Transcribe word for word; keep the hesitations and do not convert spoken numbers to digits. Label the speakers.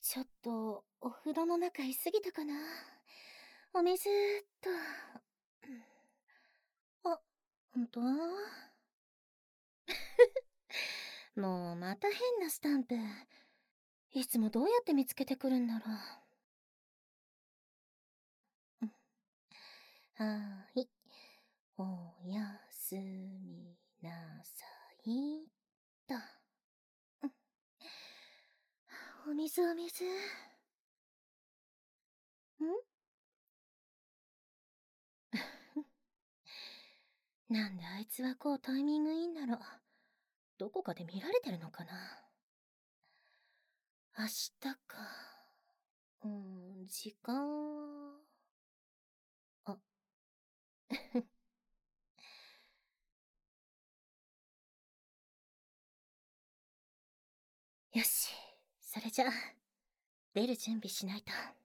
Speaker 1: ちょっと、お風呂の中いすぎたかな。お水っと。あ、ほんと？もうまた変なスタンプ。いつもどうやって見つけてくるんだろう。うん。はーい。おやすみなさいっと。うん。お水お水。ん？なんであいつはこうタイミングいいんだろう。どこかで見られてるのかな。明日か。うーん、時間は。あ。よし、それじゃあ、出る準備しないと。